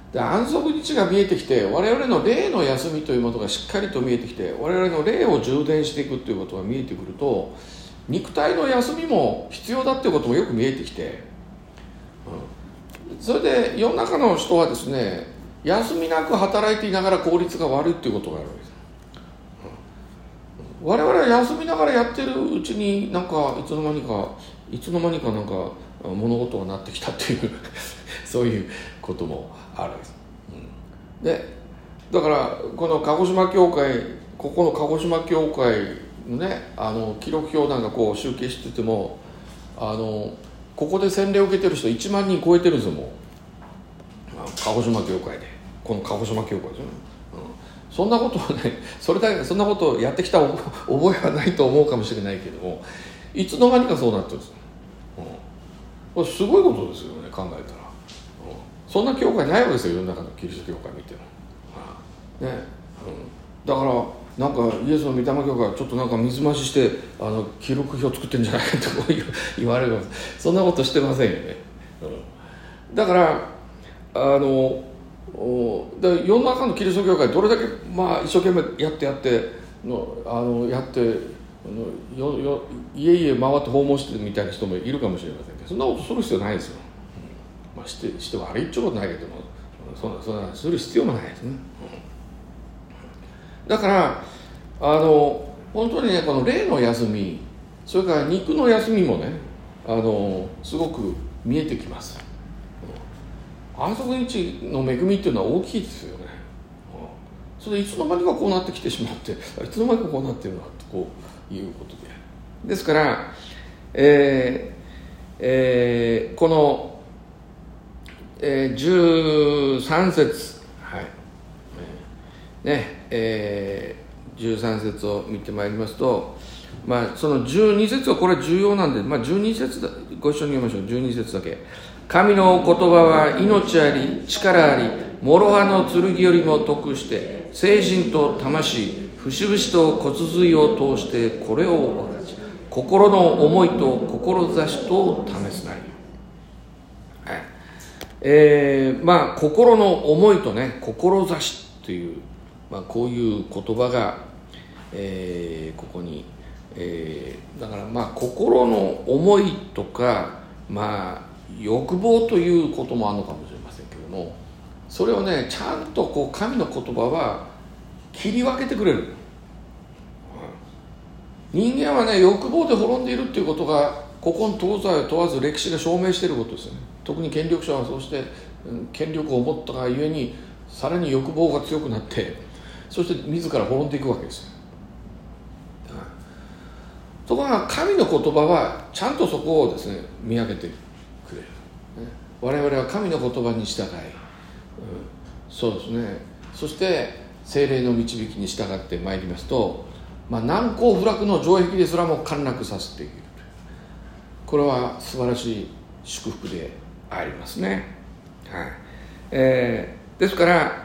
で安息日が見えてきて、我々の霊の休みというものがしっかりと見えてきて、我々の霊を充電していくということが見えてくると、肉体の休みも必要だっていうこともよく見えてきて、うん、それで世の中の人はですね、休みなく働いていながら効率が悪いっていうことがあるわけです、 我々は休みながらやってるうちになんかいつの間にかいつの間にかなんか物事がなってきたっていうそういうこともあるわけです、うん、でだからこの鹿児島教会ここの鹿児島教会のねあの記録表なんかこう集計しててもあのここで洗礼を受けてる人いちまんにん超えてるんですよもう鹿児島教会でこの鹿児島教会ですよね、うん、そんなことはねそれだけそんなことをやってきた覚えはないと思うかもしれないけどもいつの間にかそうなってるんですよ、うん、これすごいことですよね考えたら、うん、そんな教会ないわけですよ世の中のキリスト教会見ても、うんねうん、だからなんかイエスの御霊教会はちょっとなんか水増ししてあの記録表作ってんじゃないかってこう言われるそんなことしてませんよね、うん、だからあのだ世の中のキリスト教会どれだけ、まあ、一生懸命やってやってのあのやってよよ家々回って訪問してるみたいな人もいるかもしれませんけどそんなことする必要ないですよ、うんまあ、してして悪いっちゅうことないけどもそんなそんなする必要もないですね、うん、だからあの本当にねこの霊の休みそれから肉の休みもねあのすごく見えてきます。安息日の恵みっていうのは大きいですよね。それでいつの間にかこうなってきてしまっていつの間にかこうなってるなとこういうことでですから、えーえー、この、えー、じゅうさん節はいねえー、じゅうさん節を見てまいりますと、まあ、そのじゅうに節はこれ重要なんで、まあ、じゅうに節だご一緒に読みましょう。じゅうに節だけ。神の言葉は命あり力あり諸刃の剣よりも得して精神と魂節々と骨髄を通してこれを分かち心の思いと志と試すなり、はいえー、まあ心の思いとね志という、まあ、こういう言葉が、えー、ここに、えー、だからまあ心の思いとかまあ欲望ということもあるのかもしれませんけどもそれをねちゃんとこう神の言葉は切り分けてくれる、うん、人間はね欲望で滅んでいるっていうことがここの東西を問わず歴史が証明していることですよね。特に権力者はそうして、うん、権力を持ったがゆえにさらに欲望が強くなってそして自ら滅んでいくわけですよ、うん、ところが神の言葉はちゃんとそこをですね見上げてくれる、ね、我々は神の言葉に従い、うん、そうですねそして聖霊の導きに従ってまいりますと、まあ、難攻不落の城壁ですらも陥落させているこれは素晴らしい祝福でありますね、はいえー、ですから、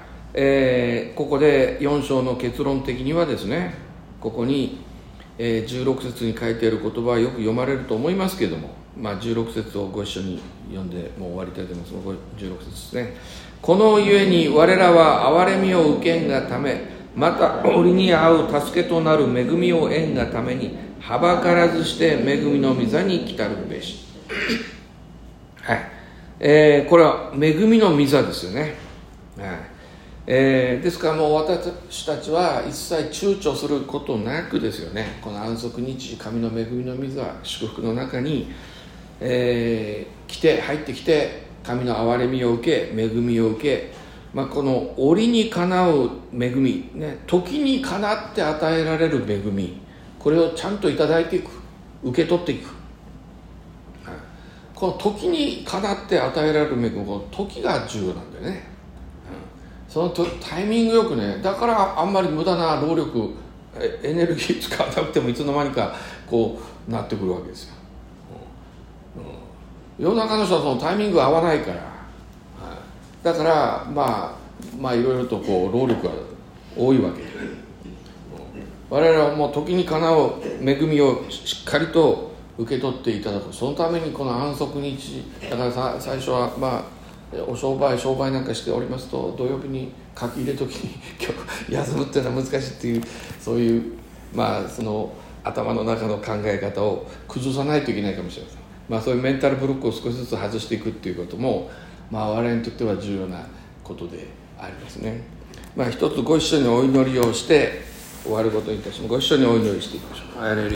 えー、ここでよん章の結論的にはですねここに、えー、じゅうろく節に書いてある言葉はよく読まれると思いますけれどもまあ、じゅうろく節をご一緒に読んでもう終わりたいと思います。じゅうろく節ですね。このゆえに我らは憐れみを受けんがためまた折に合う助けとなる恵みを得んがためにはばからずして恵みの御座に来たるべしはい、えー、これは恵みの御座ですよね、はいえー、ですからもう私たちは一切躊躇することなくですよねこの安息日神の恵みの御座祝福の中にえー、来て入ってきて神の憐れみを受け恵みを受け、まあ、この折にかなう恵み、ね、時にかなって与えられる恵みこれをちゃんといただいていく受け取っていく、はい、この時にかなって与えられる恵みこの時が重要なんだよね、うん、そのタイミングよくねだからあんまり無駄な労力エネルギー使わなくてもいつの間にかこうなってくるわけですようん、世の中の人はそのタイミングが合わないから、はい、だからまあまあいろいろとこう労力が多いわけで、うん、我々はもう時にかなう恵みをしっかりと受け取っていただくそのためにこの安息日だからさ最初はまあお商売商売なんかしておりますと土曜日に書き入れ時に今日休むっていうのは難しいっていうそういうまあその頭の中の考え方を崩さないといけないかもしれません、まあ、そういうメンタルブロックを少しずつ外していくっていうことも、まあ、我々にとっては重要なことでありますね、まあ、一つご一緒にお祈りをして、 終わることにいたします。ご一緒にお祈りしていきましょう。